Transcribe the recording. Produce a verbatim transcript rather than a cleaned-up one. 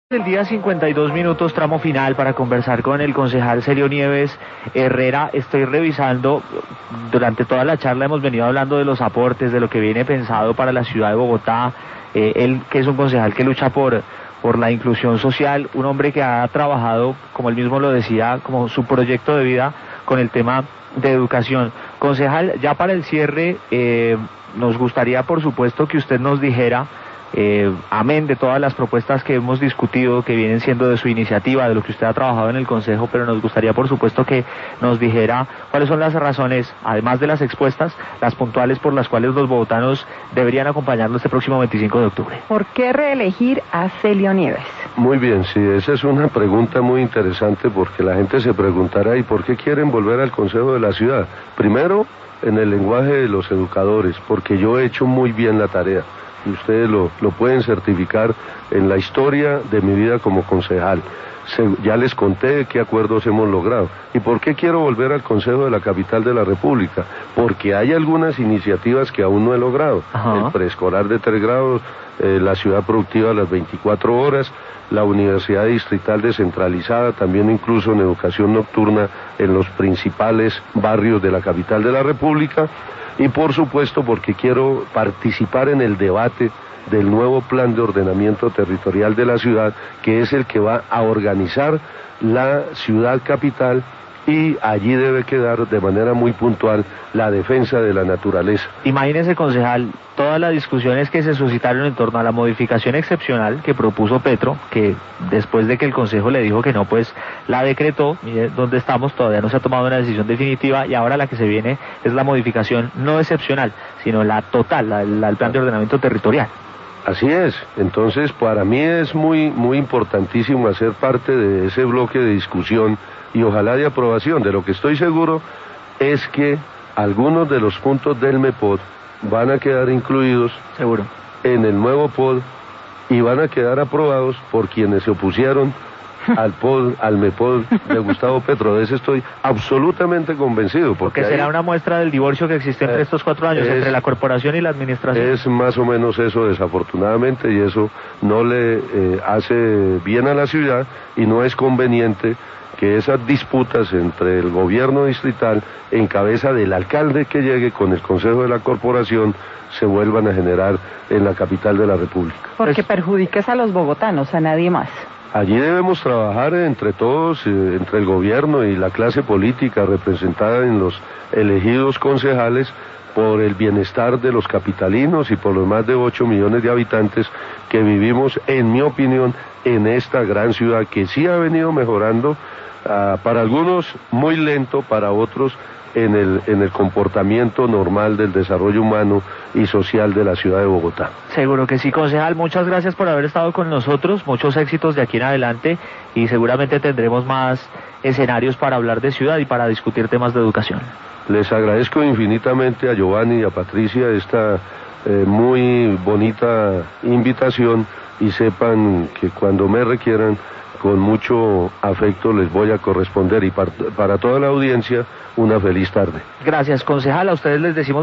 El día cincuenta y dos minutos, tramo final para conversar con el concejal Celio Nieves Herrera. Estoy revisando, durante toda la charla hemos venido hablando de los aportes, de lo que viene pensado para la ciudad de Bogotá. Eh, él, que es un concejal que lucha por, por la inclusión social, un hombre que ha trabajado, como él mismo lo decía, como su proyecto de vida con el tema de educación. Concejal, ya para el cierre, eh, nos gustaría por supuesto que usted nos dijera, Eh, amén de todas las propuestas que hemos discutido, que vienen siendo de su iniciativa, de lo que usted ha trabajado en el Consejo, pero nos gustaría por supuesto que nos dijera cuáles son las razones, además de las expuestas, las puntuales por las cuales los bogotanos deberían acompañarlo este próximo veinticinco de octubre. ¿Por qué reelegir a Celio Nieves? Muy bien, sí, esa es una pregunta muy interesante, porque la gente se preguntará, ¿y por qué quieren volver al Consejo de la Ciudad? Primero, en el lenguaje de los educadores, porque yo he hecho muy bien la tarea. Y ustedes lo, lo pueden certificar en la historia de mi vida como concejal. Se, ya les conté qué acuerdos hemos logrado. ¿Y por qué quiero volver al Consejo de la Capital de la República? Porque hay algunas iniciativas que aún no he logrado. Ajá. El preescolar de tres grados, eh, la ciudad productiva a las veinticuatro horas, la universidad distrital descentralizada, también incluso en educación nocturna en los principales barrios de la Capital de la República. Y por supuesto porque quiero participar en el debate del nuevo plan de ordenamiento territorial de la ciudad, que es el que va a organizar la ciudad capital, y allí debe quedar de manera muy puntual la defensa de la naturaleza. Imagínese, concejal, todas las discusiones que se suscitaron en torno a la modificación excepcional que propuso Petro, que después de que el Consejo le dijo que no, pues la decretó. Mire dónde estamos, todavía no se ha tomado una decisión definitiva, y ahora la que se viene es la modificación no excepcional, sino la total, la, la, el plan de ordenamiento territorial. Así es, entonces para mí es muy, muy importantísimo hacer parte de ese bloque de discusión y ojalá de aprobación. De lo que estoy seguro es que algunos de los puntos del MEPOD van a quedar incluidos seguro en el nuevo P O D y van a quedar aprobados por quienes se opusieron al P O D, al MEPOD de Gustavo Petro. De eso estoy absolutamente convencido. Porque, porque será ahí una muestra del divorcio que existe entre eh, estos cuatro años, es, entre la corporación y la administración. Es más o menos eso, desafortunadamente, y eso no le eh, hace bien a la ciudad, y no es conveniente que esas disputas entre el gobierno distrital, en cabeza del alcalde que llegue, con el Consejo de la Corporación, se vuelvan a generar en la capital de la República. Porque perjudicas a los bogotanos, a nadie más. Allí debemos trabajar entre todos, eh, entre el gobierno y la clase política representada en los elegidos concejales, por el bienestar de los capitalinos y por los más de ocho millones de habitantes que vivimos, en mi opinión, en esta gran ciudad que sí ha venido mejorando, uh, para algunos muy lento, para otros en el, en el comportamiento normal del desarrollo humano y social de la ciudad de Bogotá. Seguro que sí, concejal. Muchas gracias por haber estado con nosotros, muchos éxitos de aquí en adelante, y seguramente tendremos más escenarios para hablar de ciudad y para discutir temas de educación. Les agradezco infinitamente a Giovanni y a Patricia esta eh, muy bonita invitación, y sepan que cuando me requieran, con mucho afecto les voy a corresponder, y para, para toda la audiencia, una feliz tarde. Gracias, concejal. A ustedes les decimos